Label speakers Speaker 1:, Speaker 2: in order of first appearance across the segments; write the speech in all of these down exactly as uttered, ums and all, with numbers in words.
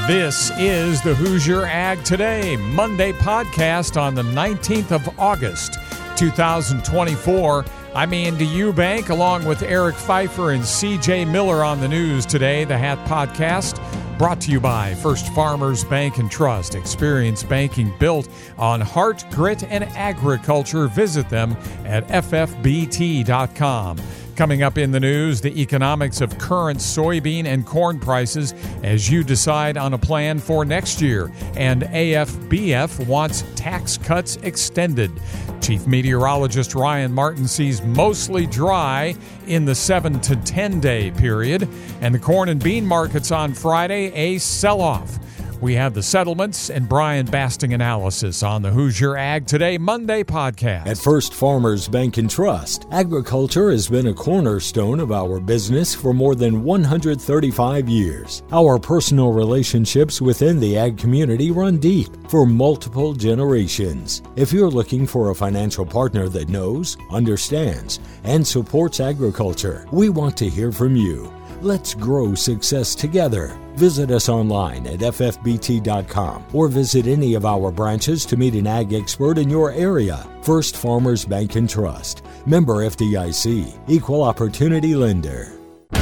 Speaker 1: This is the Hoosier Ag Today Monday podcast on the nineteenth of August, two thousand twenty-four. I'm Andy Eubank along with Eric Pfeiffer and C J Miller on the news today. The Hat Podcast brought to you by First Farmers Bank and Trust. Experience banking built on heart, grit, and agriculture. Visit them at f f b t dot com. Coming up in the news, the economics of current soybean and corn prices as you decide on a plan for next year. And A F B F wants tax cuts extended. Chief Meteorologist Ryan Martin sees mostly dry in the seven to ten day period. And the corn and bean markets on Friday, a sell-off. We have the settlements and Brian Basting analysis on the Hoosier Ag Today Monday podcast.
Speaker 2: At First Farmers Bank and Trust, agriculture has been a cornerstone of our business for more than one hundred thirty-five years. Our personal relationships within the ag community run deep for multiple generations. If you're looking for a financial partner that knows, understands, and supports agriculture, we want to hear from you. Let's grow success together. Visit us online at f f b t dot com or visit any of our branches to meet an ag expert in your area. First Farmers Bank and Trust. Member F D I C. Equal Opportunity Lender.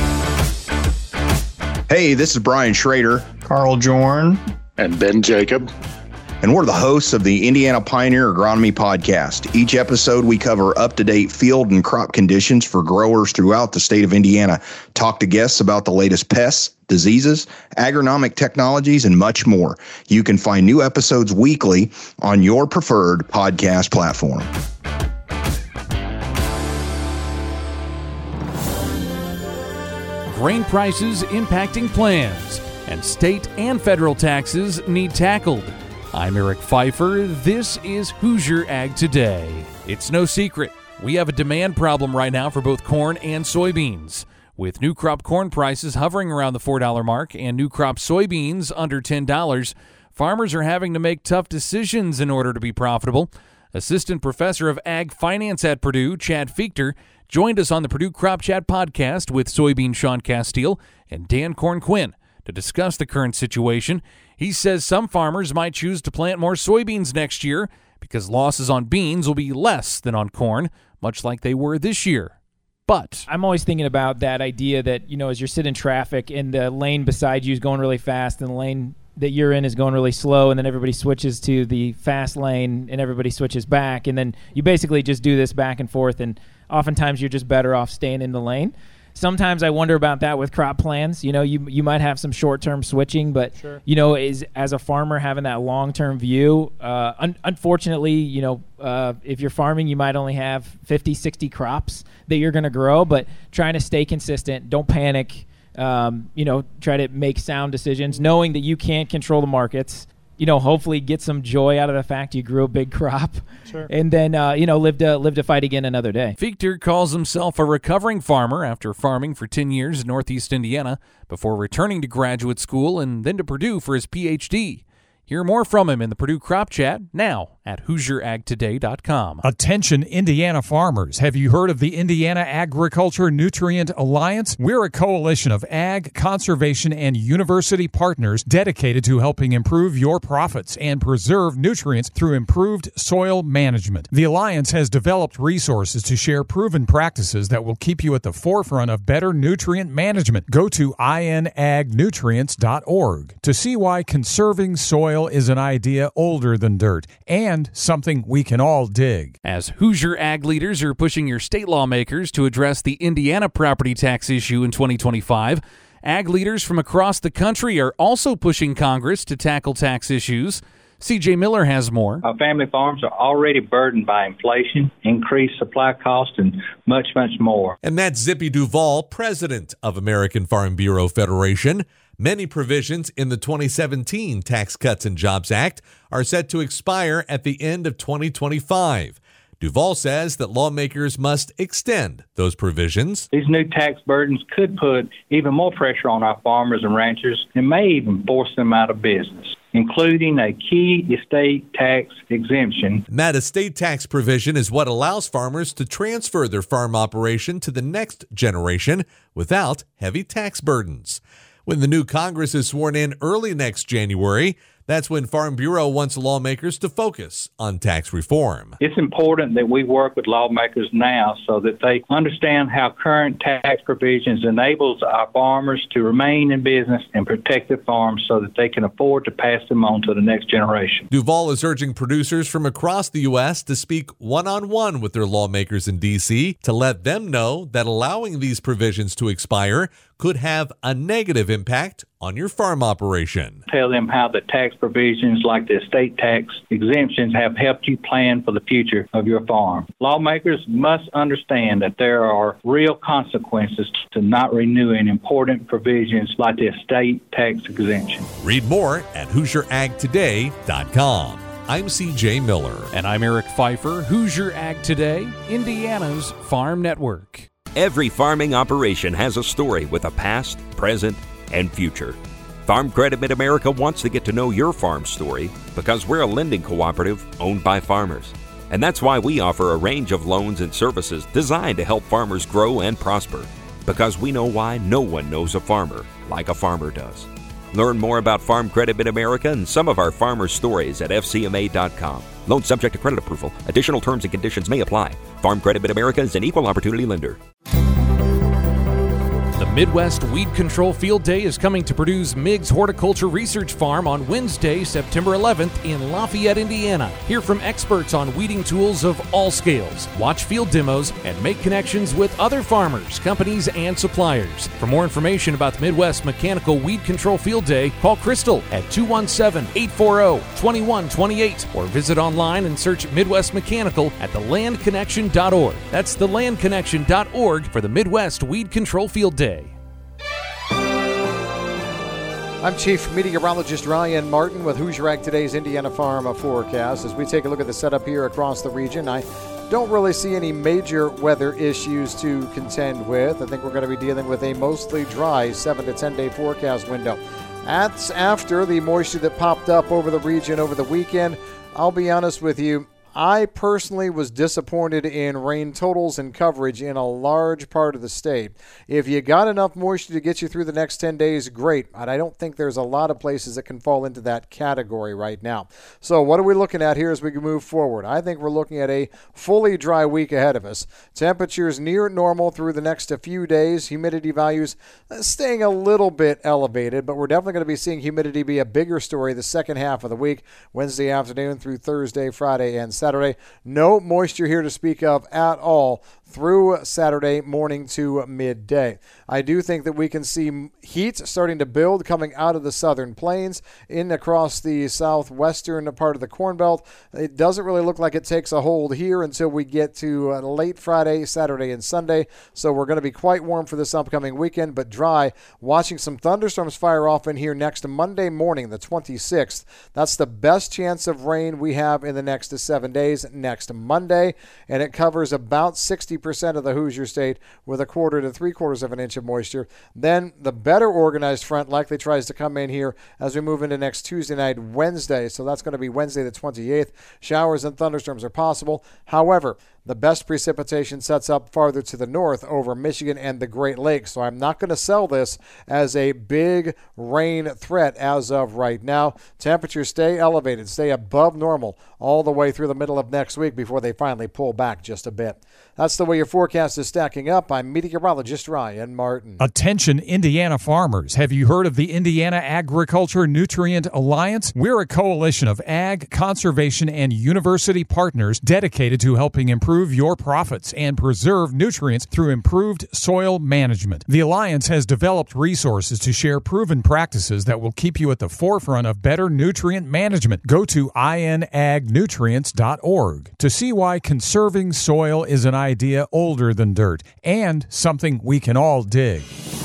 Speaker 3: Hey, this is Brian Schrader,
Speaker 4: Carl Jorn,
Speaker 5: and Ben Jacob.
Speaker 3: And we're the hosts of the Indiana Pioneer Agronomy Podcast. Each episode, we cover up-to-date field and crop conditions for growers throughout the state of Indiana, talk to guests about the latest pests, diseases, agronomic technologies, and much more. You can find new episodes weekly on your preferred podcast platform.
Speaker 6: Grain prices impacting plans, and state and federal taxes need tackled. I'm Eric Pfeiffer. This is Hoosier Ag Today. It's no secret, we have a demand problem right now for both corn and soybeans. With new crop corn prices hovering around the four dollar mark and new crop soybeans under ten dollars, farmers are having to make tough decisions in order to be profitable. Assistant Professor of Ag Finance at Purdue, Chad Fichter, joined us on the Purdue Crop Chat podcast with soybean Sean Castile and Dan Corn Quinn to discuss the current situation. He says some farmers might choose to plant more soybeans next year because losses on beans will be less than on corn, much like they were this year. But
Speaker 7: I'm always thinking about that idea that, you know, as you're sitting in traffic and the lane beside you is going really fast and the lane that you're in is going really slow, and then everybody switches to the fast lane and everybody switches back, and then you basically just do this back and forth, and oftentimes you're just better off staying in the lane. Sometimes I wonder about that with crop plans. You know, you you might have some short-term switching, but, sure. you know, is as a farmer having that long-term view, uh, un- unfortunately, you know, uh, if you're farming, you might only have fifty, sixty crops that you're going to grow, but trying to stay consistent, don't panic, um, you know, try to make sound decisions, knowing that you can't control the markets. You know, hopefully get some joy out of the fact you grew a big crop, sure. and then, uh, you know, live to live to fight again another day.
Speaker 6: Fichter calls himself a recovering farmer after farming for ten years in Northeast Indiana before returning to graduate school and then to Purdue for his P H D. Hear more from him in the Purdue Crop Chat now at hoosier ag today dot com.
Speaker 1: Attention Indiana farmers. Have you heard of the Indiana Agriculture Nutrient Alliance? We're a coalition of ag, conservation, and university partners dedicated to helping improve your profits and preserve nutrients through improved soil management. The Alliance has developed resources to share proven practices that will keep you at the forefront of better nutrient management. Go to i n ag nutrients dot org to see why conserving soil is an idea older than dirt and something we can all dig.
Speaker 6: As Hoosier ag leaders are pushing your state lawmakers to address the Indiana property tax issue in twenty twenty-five, ag leaders from across the country are also pushing Congress to tackle tax issues. C J Miller has more.
Speaker 4: Our family farms are already burdened by inflation, increased supply costs, and much, much more.
Speaker 8: And that's Zippy Duvall, president of American Farm Bureau Federation. Many provisions in the twenty seventeen Tax Cuts and Jobs Act are set to expire at the end of twenty twenty-five. Duvall says that lawmakers must extend those provisions.
Speaker 4: These new tax burdens could put even more pressure on our farmers and ranchers and may even force them out of business, including a key estate tax exemption.
Speaker 8: And that estate tax provision is what allows farmers to transfer their farm operation to the next generation without heavy tax burdens. When the new Congress is sworn in early next January, that's when Farm Bureau wants lawmakers to focus on tax reform.
Speaker 4: It's important that we work with lawmakers now so that they understand how current tax provisions enables our farmers to remain in business and protect their farms so that they can afford to pass them on to the next generation.
Speaker 8: Duval is urging producers from across the U S to speak one-on-one with their lawmakers in D C to let them know that allowing these provisions to expire could have a negative impact on your farm operation.
Speaker 4: Tell them how the tax provisions like the estate tax exemptions have helped you plan for the future of your farm. Lawmakers must understand that there are real consequences to not renewing important provisions like the estate tax exemption.
Speaker 8: Read more at Hoosier Ag Today dot com. I'm C J Miller.
Speaker 6: And I'm Eric Pfeiffer, Hoosier Ag Today, Indiana's Farm Network.
Speaker 5: Every farming operation has a story with a past, present, and future. Farm Credit Mid-America wants to get to know your farm story because we're a lending cooperative owned by farmers. And that's why we offer a range of loans and services designed to help farmers grow and prosper, because we know why no one knows a farmer like a farmer does. Learn more about Farm Credit Mid-America and some of our farmers' stories at F C M A dot com. Loan subject to credit approval. Additional terms and conditions may apply. Farm Credit Mid-America is an equal opportunity lender.
Speaker 6: The Midwest Weed Control Field Day is coming to Purdue's Miggs Horticulture Research Farm on Wednesday, September eleventh in Lafayette, Indiana. Hear from experts on weeding tools of all scales, watch field demos, and make connections with other farmers, companies, and suppliers. For more information about the Midwest Mechanical Weed Control Field Day, call Crystal at two one seven, eight four zero, two one two eight or visit online and search Midwest Mechanical at the land connection dot org. That's the land connection dot org for the Midwest Weed Control Field Day.
Speaker 9: I'm Chief Meteorologist Ryan Martin with Hoosier Ag Today's Indiana Farm Forecast. As we take a look at the setup here across the region, I don't really see any major weather issues to contend with. I think we're going to be dealing with a mostly dry seven to ten day forecast window. That's after the moisture that popped up over the region over the weekend. I'll be honest with you, I personally was disappointed in rain totals and coverage in a large part of the state. If you got enough moisture to get you through the next ten days, great. But I don't think there's a lot of places that can fall into that category right now. So what are we looking at here as we move forward? I think we're looking at a fully dry week ahead of us. Temperatures near normal through the next few days. Humidity values staying a little bit elevated, but we're definitely going to be seeing humidity be a bigger story the second half of the week, Wednesday afternoon through Thursday, Friday, and Saturday. Saturday. No moisture here to speak of at all through Saturday morning to midday. I do think that we can see heat starting to build coming out of the southern plains in across the southwestern part of the Corn Belt. It doesn't really look like it takes a hold here until we get to uh, late Friday, Saturday, and Sunday. So we're going to be quite warm for this upcoming weekend, but dry. Watching some thunderstorms fire off in here next Monday morning, the twenty-sixth. That's the best chance of rain we have in the next seven days next Monday, and it covers about sixty percent of the Hoosier State with a quarter to three quarters of an inch of moisture. Then the better organized front likely tries to come in here as we move into next Tuesday night, Wednesday. So that's going to be Wednesday the twenty-eighth. Showers and thunderstorms are possible. However, the best precipitation sets up farther to the north over Michigan and the Great Lakes. So I'm not going to sell this as a big rain threat as of right now. Temperatures stay elevated, stay above normal all the way through the middle of next week before they finally pull back just a bit. That's the way your forecast is stacking up. I'm meteorologist Ryan Martin.
Speaker 1: Attention, Indiana farmers. Have you heard of the Indiana Agriculture Nutrient Alliance? We're a coalition of ag, conservation, and university partners dedicated to helping improve your profits and preserve nutrients through improved soil management. The Alliance has developed resources to share proven practices that will keep you at the forefront of better nutrient management. Go to I N ag nutrients dot org to see why conserving soil is an idea older than dirt and something we can all dig.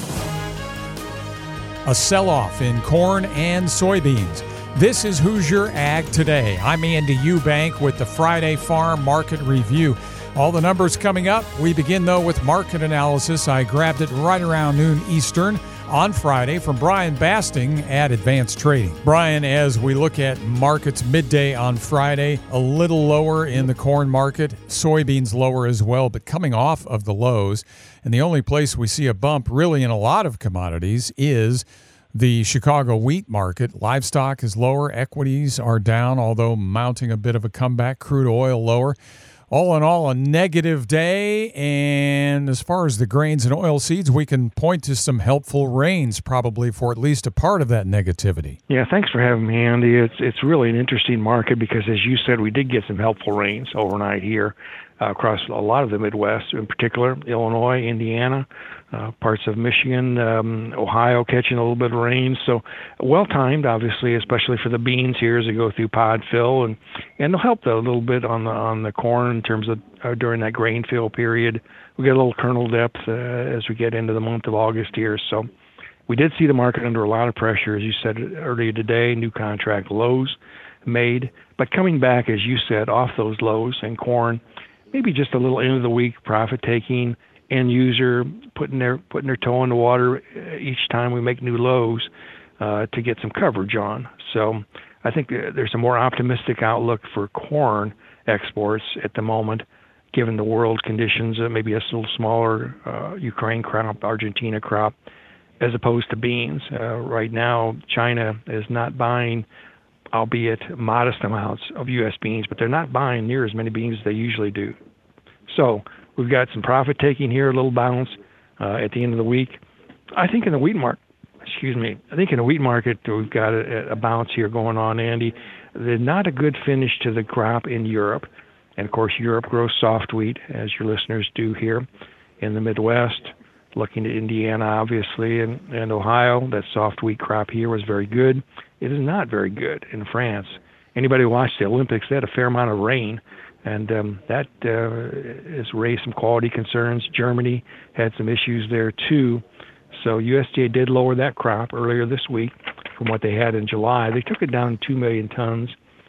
Speaker 1: A sell-off in corn and soybeans. This is Hoosier Ag Today. I'm Andy Eubank with the Friday Farm Market Review. All the numbers coming up. We begin, though, with market analysis. I grabbed it right around noon Eastern on Friday from Brian Basting at Advanced Trading. Brian, as we look at markets midday on Friday, a little lower in the corn market, soybeans lower as well, but coming off of the lows. And the only place we see a bump really in a lot of commodities is the Chicago wheat market. Livestock is lower, equities are down, although mounting a bit of a comeback. Crude oil lower. All in all, a negative day. And as far as the grains and oil seeds, we can point to some helpful rains probably for at least a part of that negativity.
Speaker 10: Yeah, thanks for having me, Andy. It's it's really an interesting market because, as you said, we did get some helpful rains overnight here uh, across a lot of the Midwest, in particular Illinois, Indiana, uh, parts of Michigan, um, Ohio catching a little bit of rain. So well-timed, obviously, especially for the beans here as they go through pod fill, and and they'll help though, a little bit on the on the corn in terms of uh, during that grain fill period. We get a little kernel depth uh, as we get into the month of August here. So we did see the market under a lot of pressure, as you said earlier today, new contract lows made, but coming back, as you said, off those lows in corn, maybe just a little end of the week profit taking, end user putting their putting their toe in the water each time we make new lows uh, to get some coverage on. So I think there's a more optimistic outlook for corn exports at the moment, given the world conditions, uh, maybe a little smaller uh, Ukraine crop, Argentina crop, as opposed to beans. Uh, right now, China is not buying, albeit modest amounts of U S beans, but they're not buying near as many beans as they usually do. So we've got some profit taking here, a little bounce uh, at the end of the week. I think in the wheat market, excuse me, I think in the wheat market we've got a, a bounce here going on, Andy. There's not a good finish to the crop in Europe. And, of course, Europe grows soft wheat, as your listeners do here in the Midwest. Looking at Indiana, obviously, and, and Ohio, that soft wheat crop here was very good. It is not very good in France. Anybody who watched the Olympics, they had a fair amount of rain, and um, that uh, has raised some quality concerns. Germany had some issues there, too. So U S D A did lower that crop earlier this week from what they had in July. They took it down two million tons.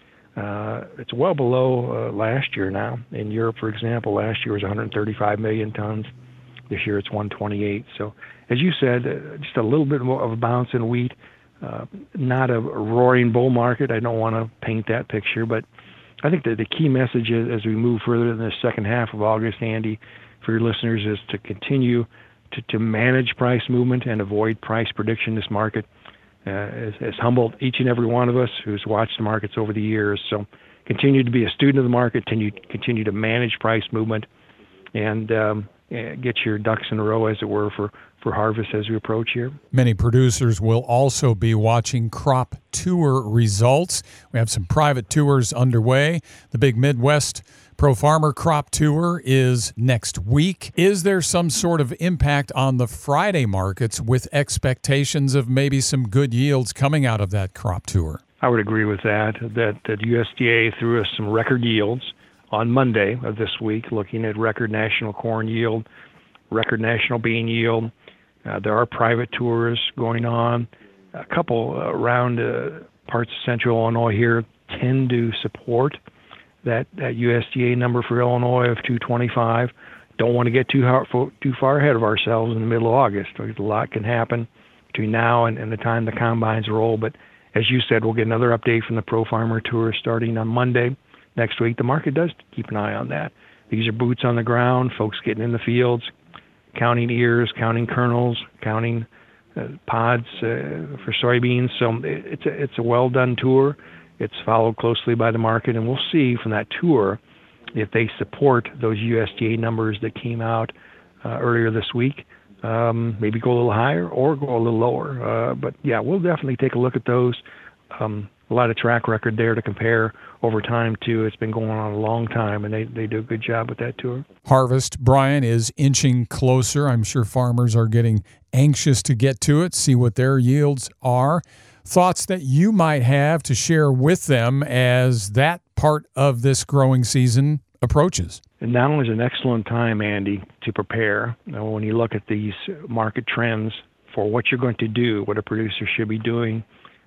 Speaker 10: Uh, it's well below uh, last year now. In Europe, for example, last year was one hundred thirty-five million tons. This year it's one hundred twenty-eight. So, as you said, uh, just a little bit more of a bounce in wheat. Uh, not a roaring bull market. I don't want to paint that picture, but I think that the key message is, as we move further in the second half of August, Andy, for your listeners, is to continue to, to manage price movement and avoid price prediction in this market. Uh, has, has humbled each and every one of us who's watched the markets over the years. So continue to be a student of the market, continue, continue to manage price movement, and um, get your ducks in a row, as it were, for, for harvest as we approach here.
Speaker 1: Many producers will also be watching crop tour results. We have some private tours underway. The big Midwest Pro Farmer Crop Tour is next week. Is there some sort of impact on the Friday markets with expectations of maybe some good yields coming out of that crop tour?
Speaker 10: I would agree with that, that, that U S D A threw us some record yields on Monday of this week, looking at record national corn yield, record national bean yield. Uh, there are private tours going on. A couple uh, around uh, parts of central Illinois here tend to support that, that U S D A number for Illinois of two twenty-five. Don't want to get too, hard, too far ahead of ourselves in the middle of August. A lot can happen between now and, and the time the combines roll. But as you said, we'll get another update from the Pro Farmer Tour starting on Monday next week. The market does keep an eye on that. These are boots on the ground, folks getting in the fields, counting ears, counting kernels, counting uh, pods uh, for soybeans. So it's a, it's a well-done tour. It's followed closely by the market, and we'll see from that tour if they support those U S D A numbers that came out uh, earlier this week. Um, maybe go a little higher or go a little lower. Uh, but, yeah, we'll definitely take a look at those. Um, a lot of track record there to compare over time, too. It's been going on a long time, and they, they do a good job with that tour.
Speaker 1: Harvest, Brian, is inching closer. I'm sure farmers are getting anxious to get to it, see what their yields are. Thoughts that you might have to share with them as that part of this growing season approaches?
Speaker 10: And now is an excellent time, Andy, to prepare. Now, when you look at these market trends for what you're going to do, what a producer should be doing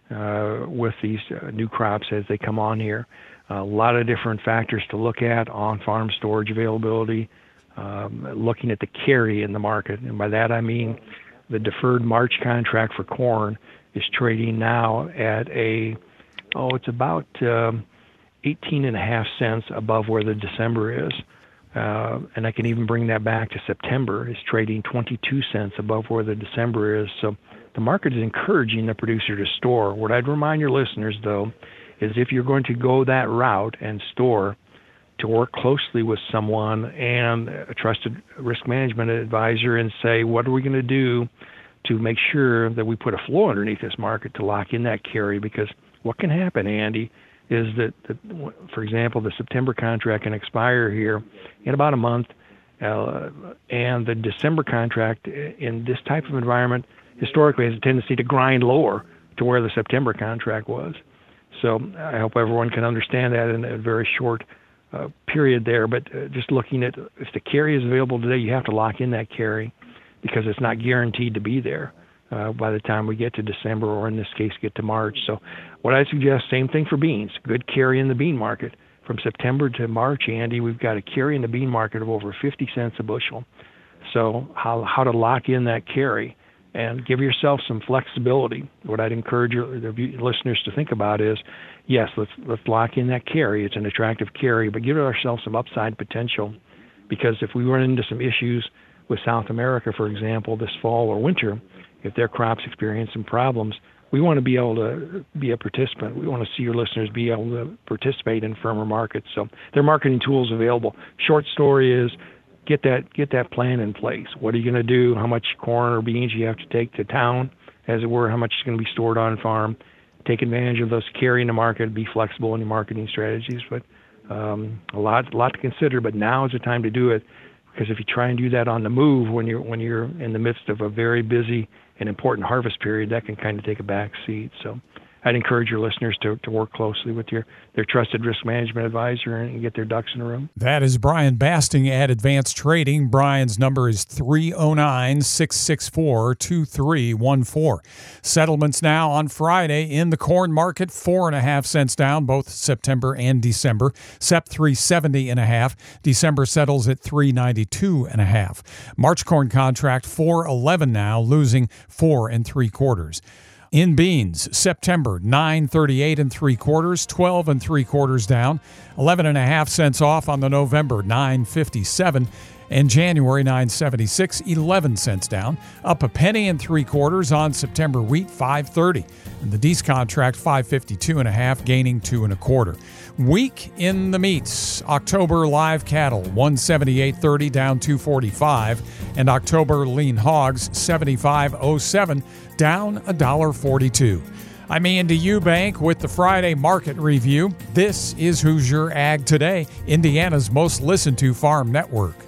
Speaker 10: uh, with these uh, new crops as they come on here. A lot of different factors to look at: on-farm storage availability, um, looking at the carry in the market. And by that I mean the deferred March contract for corn is trading now at a, oh, it's about um, eighteen and a half cents above where the December is. Uh, and I can even bring that back to September. It's trading twenty-two cents above where the December is. So the market is encouraging the producer to store. What I'd remind your listeners, though, is if you're going to go that route and store, to work closely with someone and a trusted risk management advisor and say, what are we going to do to make sure that we put a floor underneath this market to lock in that carry? Because what can happen, Andy, is that, that for example, the September contract can expire here in about a month, uh, and the December contract in this type of environment historically has a tendency to grind lower to where the September contract was. So I hope everyone can understand that in a very short uh, period there. But uh, just looking at if the carry is available today, you have to lock in that carry because it's not guaranteed to be there uh, by the time we get to December, or in this case, get to March. So what I suggest, same thing for beans, good carry in the bean market. From September to March, Andy, we've got a carry in the bean market of over fifty cents a bushel. So how how to lock in that carry and give yourself some flexibility. What I'd encourage your, the listeners to think about is, yes, let's let's lock in that carry. It's an attractive carry, but give ourselves some upside potential, because if we run into some issues with South America, for example, this fall or winter, if their crops experience some problems, we want to be able to be a participant. We want to see your listeners be able to participate in firmer markets. So there are marketing tools available. Short story is, get that get that plan in place. What are you going to do? How much corn or beans you have to take to town, as it were, how much is going to be stored on farm. Take advantage of those carry in the market, be flexible in your marketing strategies. But um, a lot a lot to consider, but now is the time to do it, because if you try and do that on the move when you're when you're in the midst of a very busy and important harvest period, that can kind of take a back seat. So I'd encourage your listeners to, to work closely with your their trusted risk management advisor and get their ducks in a row.
Speaker 1: That is Brian Basting at Advanced Trading. Brian's number is three oh nine, six six four, two three one four. Settlements now on Friday in the corn market, four and a half cents down, both September and December. S E P three seventy and a half. December settles at three ninety-two and a half. March corn contract four eleven now, losing four and three quarters. In beans, September nine thirty-eight and three quarters, twelve and three quarters down, eleven and a half cents off on the November nine fifty-seven, and January nine seventy-six, eleven cents down, up a penny and three quarters on September wheat five thirty, and the Dees contract five fifty-two and a half, gaining two and a quarter. Weak in the meats, October live cattle one seventy-eight thirty, down two forty-five, and October lean hogs seventy-five oh seven, down one forty-two. I'm Andy Eubank with the Friday Market Review. This is Hoosier Ag Today, Indiana's most listened to farm network.